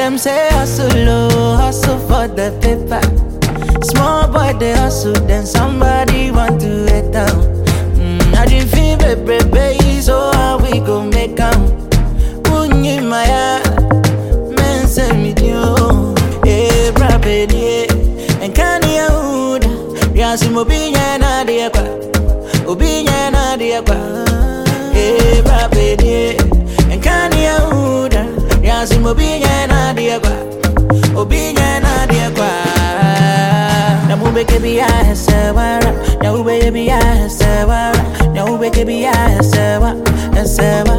them say hustle for the paper. Small boy they hustle, then somebody want to let down. I didn't feel baby, so how we go make out? Unyi maya, men say me dio, brabedi, and kani ya uda, yasi mobinya na diakwa, obinya na diakwa, brabedi, and kani ya uda, yasi mobinya na diakwa, obinya na diakwa. Na ube kebi ya sewara, na ube kebi ya sewara, na ube kebi ya sewara, sewara.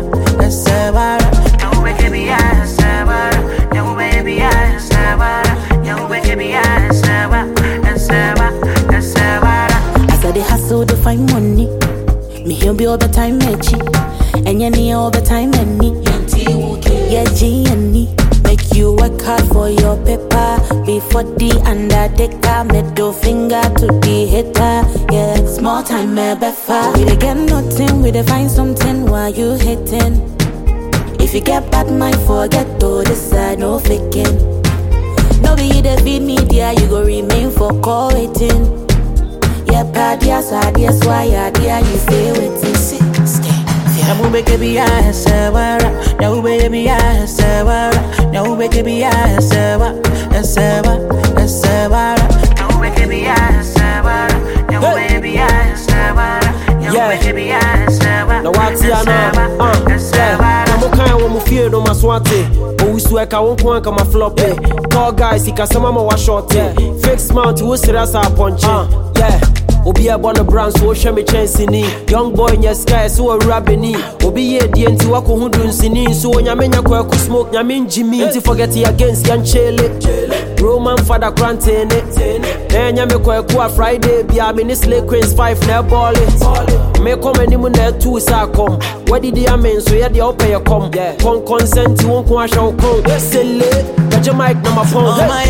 Na ube kebi ya sewara, na ube kebi ya sewara, na ube kebi ya sewara, sewara. As I dey hustle to find money, me here be all the time mechi, and you all the time me. Yeah, G and E. Make you work hard for your paper. Before the undertaker, middle finger to the hater. Yeah, small time, me befa. We dey get nothing, we dey find something while you hating. If you get bad mind, forget to decide, no faking. No be the feed media, you go remain for call waiting. Yeah, bad yes, why dear you stay waiting. Stay. Na ube kebi ya sewara, na ube kebi ya sewara, na ube kebi ya sewara, sewara. Na ube kebi ya sewara, na ube kebi ya sewara, na ube kebi ya sewara. Na wati ana, sewara. Na muka wa mufie no maswate. Owusueka wonko anka ma floppy. Tall guys ikasema ma wa short. Fake mount wo sirasa punch. Yeah. Obi a born a brand so show me chance ni. Young boy in your sky so a rabini. Obi ye dienti wako hundun sini. So nyamenya kwa ku smoke nyamin Jimmy. Inti forget it against yan chele. Roman father quarantine. Nyame kwa ku a Friday. Bia minisle Queens 5 na ball it. Me come animu na 2 sa come. What did you mean so ya the open your come. Con consent you won't kwa show come. Sele. Got your mic na my phone. Oh my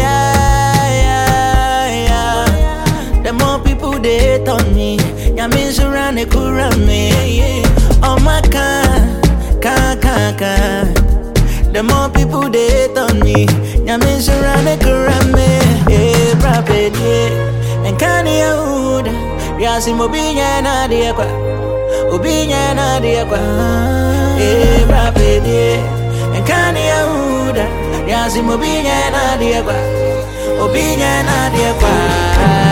the more people they hate on me, yamin surround they could me. Oh my can. The more people they hate on me, yamin surround they could me. Brabedi, and kani ya uda, yasi mobinya na diakwa, obinya na diakwa. Brabedi, and kani ya uda, yasi mobinya na diakwa, obinya na diakwa.